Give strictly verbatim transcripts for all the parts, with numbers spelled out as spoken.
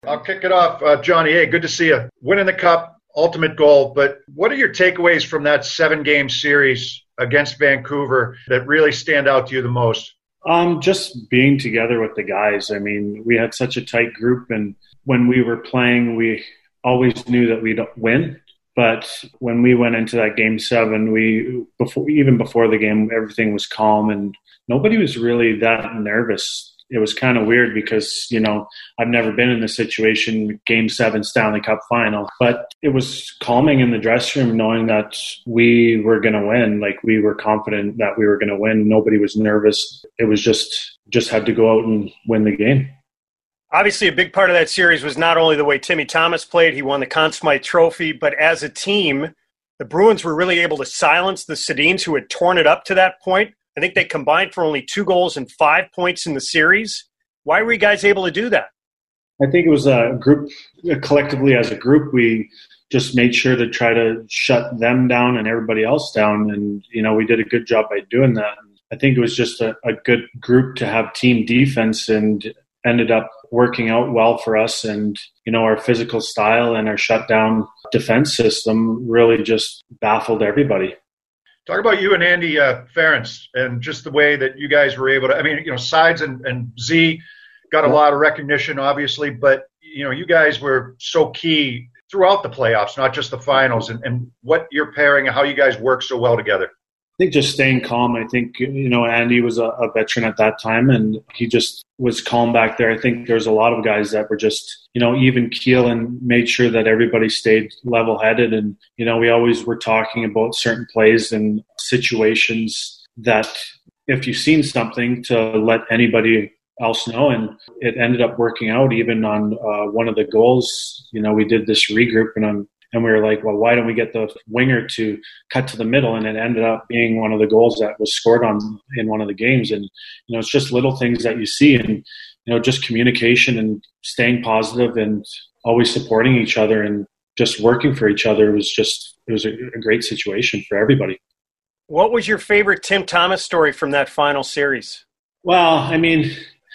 I'll kick it off. Uh, Johnny, hey, good to see you. Winning the Cup, ultimate goal. But what are your takeaways from that seven-game series against Vancouver that really stand out to you the most? Um, just being together with the guys. I mean, we had such a tight group, and when we were playing, we always knew that we'd win. But when we went into that game seven, we before even before the game, everything was calm, and nobody was really that nervous. It was kind of weird because, you know, I've never been in this situation, game seven Stanley Cup final, but it was calming in the dressing room knowing that we were going to win. Like, we were confident that we were going to win. Nobody was nervous. It was just, just had to go out and win the game. Obviously, a big part of that series was not only the way Timmy Thomas played, he won the Conn Smythe Trophy, but as a team, the Bruins were really able to silence the Sedins, who had torn it up to that point. I think they combined for only two goals and five points in the series. Why were you guys able to do that? I think it was a group, collectively as a group, we just made sure to try to shut them down and everybody else down. And, you know, we did a good job by doing that. I think it was just a, a good group to have team defense, and ended up working out well for us. And, you know, our physical style and our shutdown defense system really just baffled everybody. Talk about you and Andy uh, Ferentz and just the way that you guys were able to, I mean, you know, Sides and, and Z got a lot of recognition, obviously, but, you know, you guys were so key throughout the playoffs, not just the finals, and, and what you're pairing and how you guys work so well together. I think just staying calm. I think, you know, Andy was a, a veteran at that time, and he just was calm back there. I think there's a lot of guys that were just, you know, even keel and made sure that everybody stayed level-headed. And, you know, we always were talking about certain plays and situations that if you've seen something, to let anybody else know. And it ended up working out even on uh, one of the goals. You know, we did this regroup, and I'm And we were like, well, why don't we get the winger to cut to the middle? And it ended up being one of the goals that was scored on in one of the games. And, you know, it's just little things that you see, and, you know, just communication and staying positive and always supporting each other and just working for each other. It was just, it was a, a great situation for everybody. What was your favorite Tim Thomas story from that final series? Well, I mean,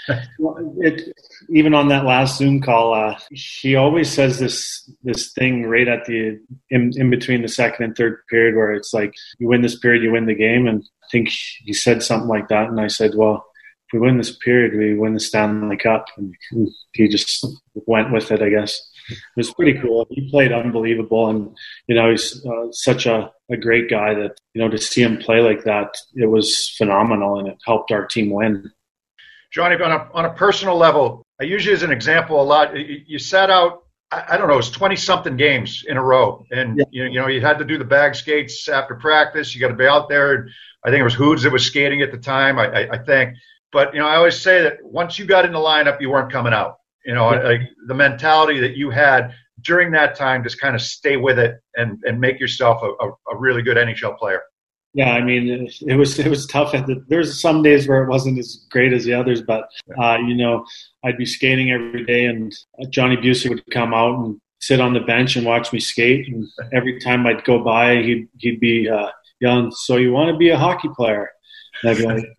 it, even on that last Zoom call, uh, he always says this this thing right at the in, in between the second and third period, where it's like, you win this period, you win the game. And I think he said something like that, and I said, well, if we win this period, we win the Stanley Cup. And he just went with it, I guess. It was pretty cool. He played unbelievable, and, you know, he's uh, such a, a great guy that, you know, to see him play like that, it was phenomenal, and it helped our team win. Johnny, on a, on a personal level, I use you as an example a lot. You, you sat out, I, I don't know, it was twenty-something games in a row. And, yeah. you, you know, you had to do the bag skates after practice. You got to be out there. I think it was Hoods that was skating at the time, I, I, I think. But, you know, I always say that once you got in the lineup, you weren't coming out. You know, yeah. like the mentality that you had during that time, just kind of stay with it and, and make yourself a, a, a really good N H L player. Yeah, I mean, it was it was tough. There's some days where it wasn't as great as the others, but, uh, you know, I'd be skating every day, and Johnny Busey would come out and sit on the bench and watch me skate. And every time I'd go by, he'd, he'd be uh, yelling, "So you want to be a hockey player?" And I'd be like,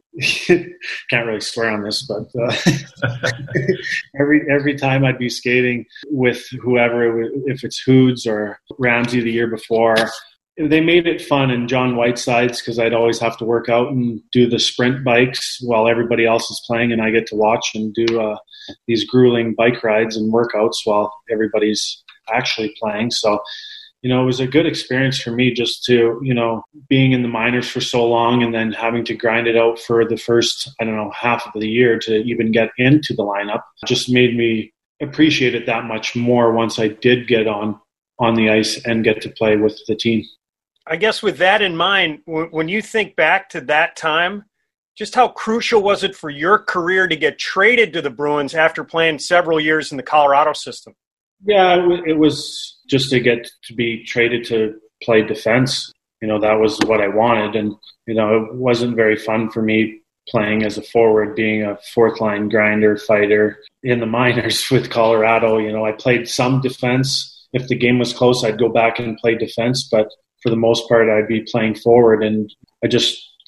can't really swear on this, but uh, every every time I'd be skating with whoever, if it's Hoods or Ramsey the year before, they made it fun. And John Whitesides, because I'd always have to work out and do the sprint bikes while everybody else is playing, and I get to watch and do uh, these grueling bike rides and workouts while everybody's actually playing. So, you know, it was a good experience for me just to, you know, being in the minors for so long and then having to grind it out for the first, I don't know, half of the year to even get into the lineup. Just made me appreciate it that much more once I did get on on the ice and get to play with the team. I guess with that in mind, when you think back to that time, just how crucial was it for your career to get traded to the Bruins after playing several years in the Colorado system? Yeah, it was just to get to be traded to play defense. You know, that was what I wanted. And, you know, it wasn't very fun for me playing as a forward, being a fourth line grinder, fighter in the minors with Colorado. You know, I played some defense. If the game was close, I'd go back and play defense. But for the most part, I'd be playing forward. And I just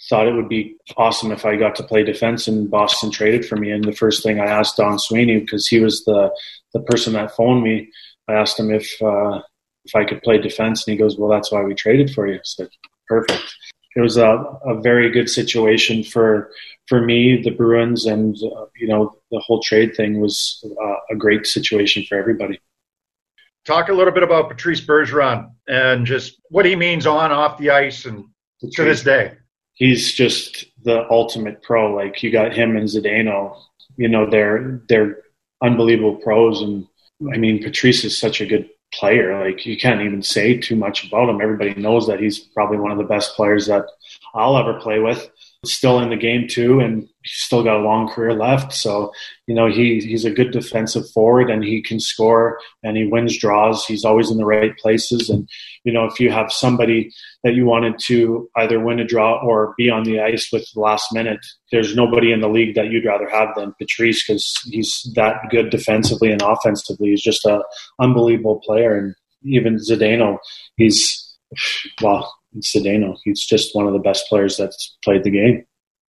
thought it would be awesome if I got to play defense, and Boston traded for me. And the first thing I asked Don Sweeney, because he was the, the person that phoned me, I asked him if uh, if I could play defense, and he goes, well, that's why we traded for you. I said, perfect. It was a, a very good situation for for me, the Bruins, and uh, you know, the whole trade thing was uh, a great situation for everybody. Talk a little bit about Patrice Bergeron and just what he means on, off the ice, and to this day. He's just the ultimate pro. Like, you got him and Zdeno. You know, they're they're unbelievable pros, and I mean, Patrice is such a good player. Like, you can't even say too much about him. Everybody knows that he's probably one of the best players that I'll ever play with. Still in the game too, and he's still got a long career left. So, you know, he he's a good defensive forward, and he can score, and he wins draws. He's always in the right places. And, you know, if you have somebody that you wanted to either win a draw or be on the ice with the last minute, there's nobody in the league that you'd rather have than Patrice, because he's that good defensively and offensively. He's just a unbelievable player. And even Zdeno, he's, well, Zdeno, he's just one of the best players that's played the game.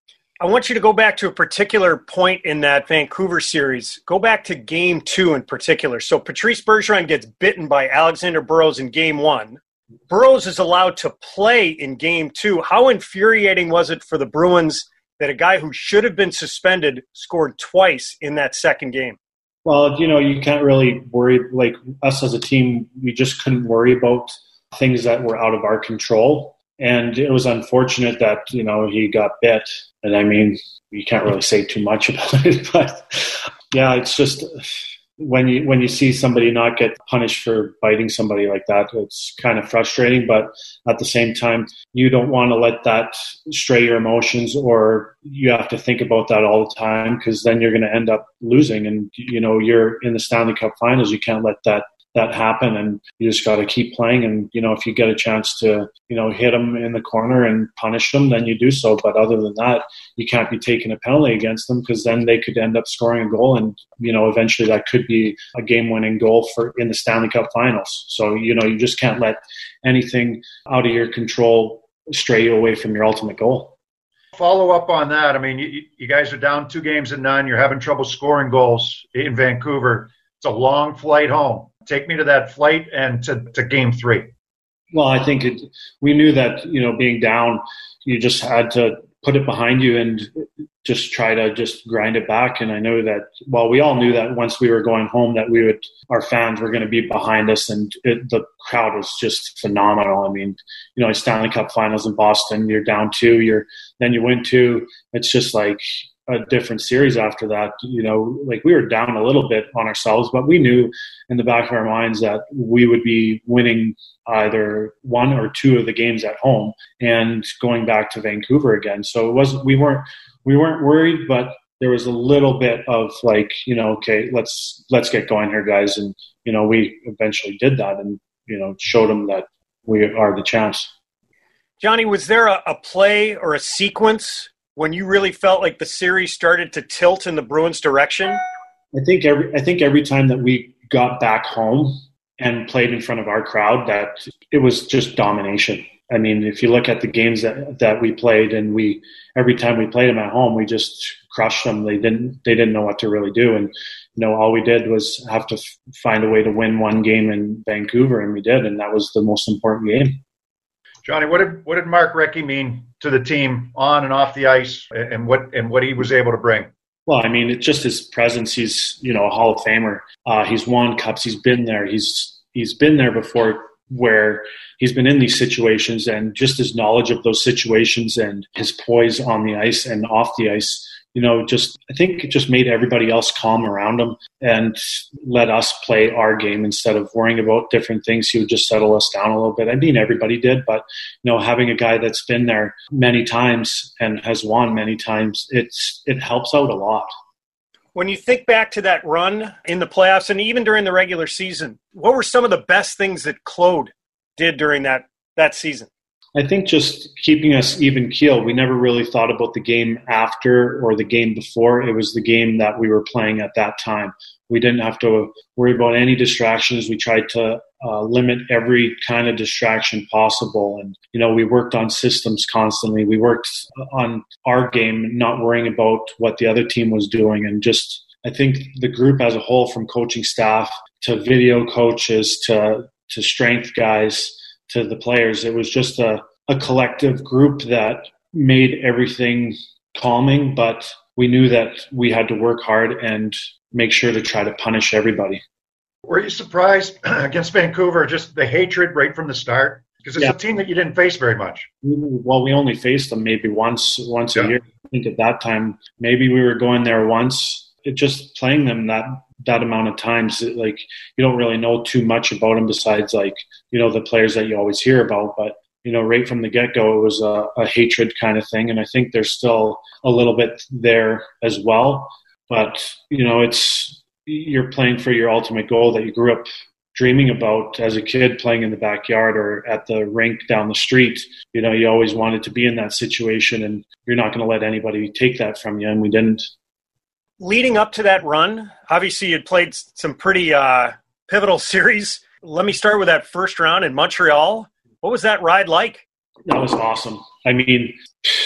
I want you to go back to a particular point in that Vancouver series. Go back to game two in particular. So Patrice Bergeron gets bitten by Alexander Burrows in game one. Burrows is allowed to play in game two. How infuriating was it for the Bruins that a guy who should have been suspended scored twice in that second game? Well, you know, you can't really worry. Like, us as a team, we just couldn't worry about things that were out of our control. And it was unfortunate that, you know, he got bit. And I mean, you can't really say too much about it, but yeah, it's just when you, when you see somebody not get punished for biting somebody like that, it's kind of frustrating. But at the same time, you don't want to let that stray your emotions, or you have to think about that all the time, because then you're going to end up losing. And, you know, you're in the Stanley Cup Finals. You can't let that that happen, and you just got to keep playing. And, you know, if you get a chance to, you know, hit them in the corner and punish them, then you do so. But other than that, you can't be taking a penalty against them, because then they could end up scoring a goal, and, you know, eventually that could be a game-winning goal for in the Stanley Cup Finals. So, you know, you just can't let anything out of your control stray you away from your ultimate goal. Follow up on that. I mean, you, you guys are down two games to none. You're having trouble scoring goals in Vancouver. It's a long flight home. Take me to that flight and to, to game three. Well, I think it, we knew that, you know, being down, you just had to put it behind you and just try to just grind it back. And I know that, well, we all knew that once we were going home that we would, our fans were going to be behind us, and it, the crowd was just phenomenal. I mean, you know, Stanley Cup Finals in Boston, you're down two, you're, then you win two. It's just like a different series after that. You know, like, we were down a little bit on ourselves, but we knew in the back of our minds that we would be winning either one or two of the games at home and going back to Vancouver again. So it wasn't, we weren't, we weren't worried, but there was a little bit of like, you know, okay, let's, let's get going here, guys. And, you know, we eventually did that, and, you know, showed them that we are the champs. Johnny, was there a, a play or a sequence when you really felt like the series started to tilt in the Bruins' direction? I think every I think every time that we got back home and played in front of our crowd, that it was just domination. I mean, if you look at the games that, that we played, and we every time we played them at home, we just crushed them. They didn't they didn't know what to really do, and you know, all we did was have to f- find a way to win one game in Vancouver, and we did, and that was the most important game. Johnny, what did what did Mark Recchi mean to the team on and off the ice, and what and what he was able to bring? Well, I mean, it's just his presence. He's, you know, a Hall of Famer. Uh, he's won cups. He's been there. He's he's been there before, where he's been in these situations, and just his knowledge of those situations and his poise on the ice and off the ice, you know, just, I think it just made everybody else calm around him and let us play our game instead of worrying about different things. He would just settle us down a little bit. I mean, everybody did, but, you know, having a guy that's been there many times and has won many times, it's, it helps out a lot. When you think back to that run in the playoffs and even during the regular season, what were some of the best things that Claude did during that, that season? I think just keeping us even keel. We never really thought about the game after or the game before. It was the game that we were playing at that time. We didn't have to worry about any distractions. We tried to uh, limit every kind of distraction possible. And, you know, we worked on systems constantly. We worked on our game, not worrying about what the other team was doing. And just, I think the group as a whole, from coaching staff to video coaches to, to strength guys, to the players, it was just a, a collective group that made everything calming, but we knew that we had to work hard and make sure to try to punish everybody. Were you surprised against Vancouver, just the hatred right from the start? Because it's yeah. a team that you didn't face very much. Well, we only faced them maybe once once yeah. a year. I think at that time, maybe we were going there once. It just playing them that that amount of times, like, you don't really know too much about them besides, like, you know, the players that you always hear about. But, you know, right from the get-go, it was a, a hatred kind of thing. And I think there's still a little bit there as well. But, you know, it's, you're playing for your ultimate goal that you grew up dreaming about as a kid, playing in the backyard or at the rink down the street. You know, you always wanted to be in that situation, and you're not going to let anybody take that from you. And we didn't. Leading up to that run, obviously you'd played some pretty uh, pivotal series. Let me start with that first round in Montreal. What was that ride like? That was awesome. I mean,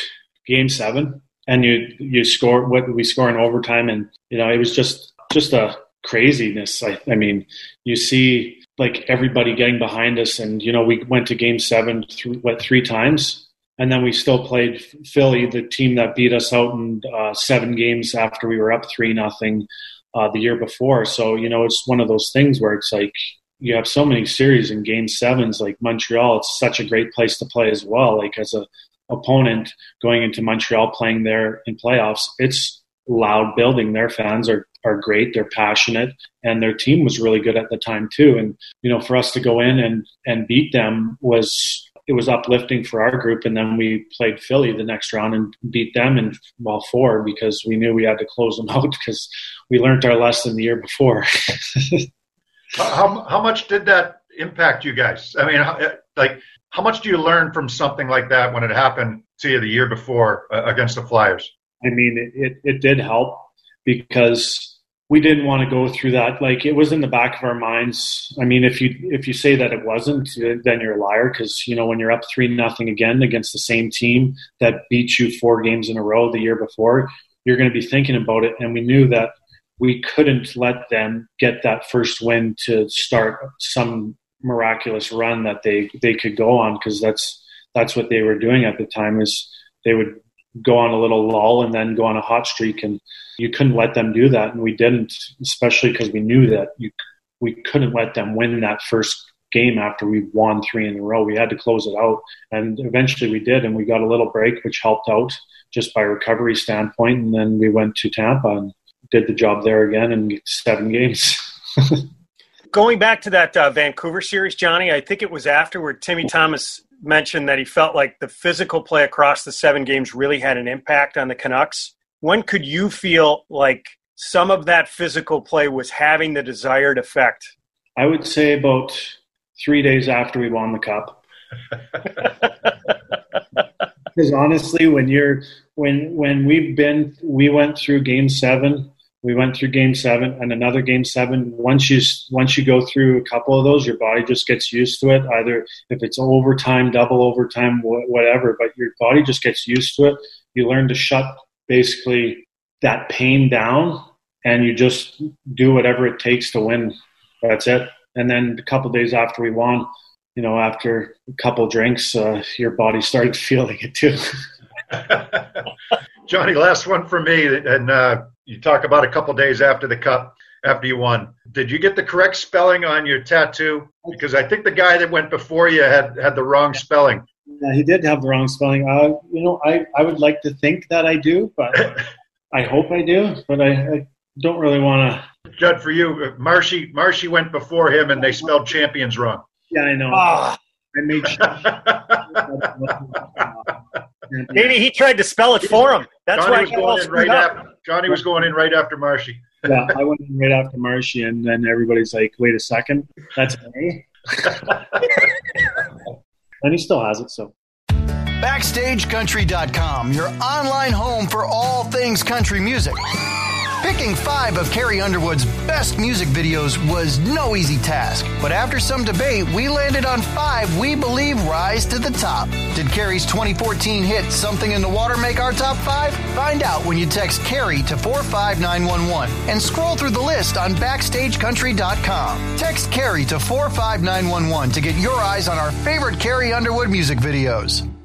game seven, and you you score what we score in overtime, and you know, it was just just a craziness. I, I mean, you see like everybody getting behind us, and you know, we went to game seven th- what three times. And then we still played Philly, the team that beat us out in uh, seven games after we were up three nothing uh, the year before. So, you know, it's one of those things where it's like you have so many series in game sevens, like Montreal. It's such a great place to play as well. Like as a opponent going into Montreal, playing there in playoffs, it's loud building. Their fans are are great. They're passionate, and their team was really good at the time too. And you know, for us to go in and and beat them was. It was uplifting for our group, and then we played Philly the next round and beat them in well four because we knew we had to close them out because we learned our lesson the year before. how how much did that impact you guys? I mean, how, like how much do you learn from something like that when it happened to you the year before uh, against the Flyers? I mean, it, it it did help because we didn't want to go through that. Like, it was in the back of our minds. I mean, if you if you say that it wasn't, then you're a liar. Because you know, when you're up three nothing again against the same team that beat you four games in a row the year before, you're going to be thinking about it. And we knew that we couldn't let them get that first win to start some miraculous run that they they could go on. Because that's that's what they were doing at the time. Is they would go on a little lull and then go on a hot streak, and you couldn't let them do that, and we didn't, especially because we knew that you we couldn't let them win that first game after we won three in a row. We had to close it out, and eventually we did, and we got a little break, which helped out just by recovery standpoint, and then we went to Tampa and did the job there again in seven games. Going back to that uh, Vancouver series, Johnny, I think it was afterward Timmy Thomas mentioned that he felt like the physical play across the seven games really had an impact on the Canucks. When could you feel like some of that physical play was having the desired effect? I would say about three days after we won the Cup. Because honestly, when you're when when we've been we went through game seven, we went through game seven and another game seven. Once you once you go through a couple of those, your body just gets used to it. Either if it's overtime, double overtime, whatever, but your body just gets used to it. You learn to shut basically that pain down, and you just do whatever it takes to win. That's it. And then a couple of days after we won, you know, after a couple drinks, uh, your body started feeling it too. Johnny, last one for me. And uh, you talk about a couple days after the Cup, after you won. Did you get the correct spelling on your tattoo? Because I think the guy that went before you had, had the wrong spelling. Yeah, he did have the wrong spelling. Uh, you know, I, I would like to think that I do, but I hope I do. But I, I don't really want to. Judd, for you, Marshy, Marshy went before him, and they spelled champions wrong. Yeah, I know. Oh. I made sure. Maybe he tried to spell it for him. That's Johnny why was going in right after, Johnny was going in right after Marshy. Yeah, I went in right after Marshy, and then everybody's like, "Wait a second, that's me." And he still has it, so. Backstage Country dot com, your online home for all things country music. Picking five of Carrie Underwood's best music videos was no easy task, but after some debate, we landed on five we believe rise to the top. Did Carrie's twenty fourteen hit Something in the Water make our top five? Find out when you text Carrie to four five nine one one and scroll through the list on Backstage Country dot com. Text Carrie to four five nine one one to get your eyes on our favorite Carrie Underwood music videos.